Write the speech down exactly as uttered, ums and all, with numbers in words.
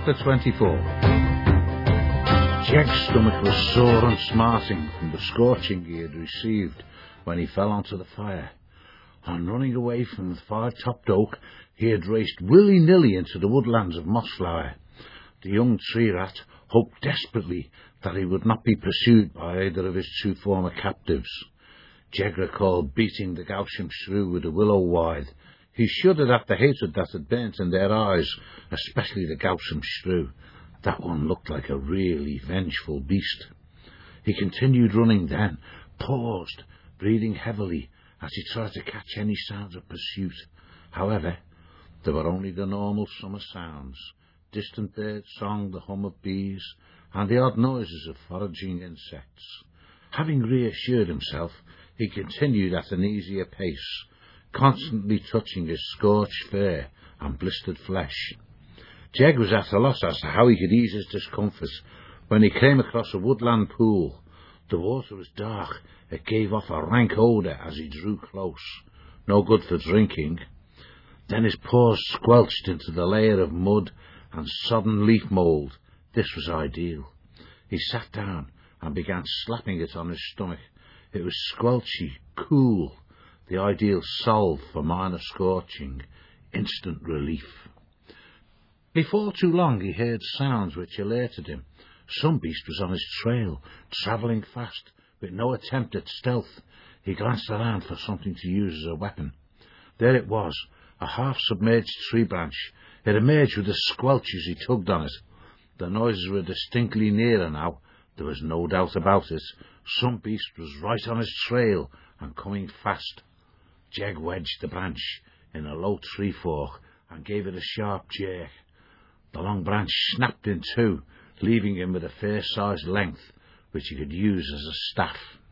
Chapter twenty-four. Jeg's stomach was sore and smarting from the scorching he had received when he fell onto the fire. On running away from the five-topped oak, he had raced willy-nilly into the woodlands of Mossflower. The young tree-rat hoped desperately that he would not be pursued by either of his two former captives. Jeg recalled beating the Gauchum shrew with a willow withe. He shuddered at the hatred that had burnt in their eyes, especially the Gauchum shrew. That one looked like a really vengeful beast. He continued running then, paused, breathing heavily as he tried to catch any sounds of pursuit. However, there were only the normal summer sounds, distant bird song, the hum of bees, and the odd noises of foraging insects. Having reassured himself, he continued at an easier pace, constantly touching his scorched fur and blistered flesh. Jeg was at a loss as to how he could ease his discomfort when he came across a woodland pool. The water was dark. It gave off a rank odour as he drew close. No good for drinking. Then his paws squelched into the layer of mud and sodden leaf mould. This was ideal. He sat down and began slapping it on his stomach. It was squelchy, cool, the ideal salve for minor scorching, instant relief. Before too long he heard sounds which alerted him. Some beast was on his trail, travelling fast, with no attempt at stealth. He glanced around for something to use as a weapon. There it was, a half-submerged tree branch. It emerged with a squelch as he tugged on it. The noises were distinctly nearer now. There was no doubt about it. Some beast was right on his trail and coming fast. Jeg wedged the branch in a low tree fork and gave it a sharp jerk. The long branch snapped in two, leaving him with a fair-sized length, which he could use as a staff.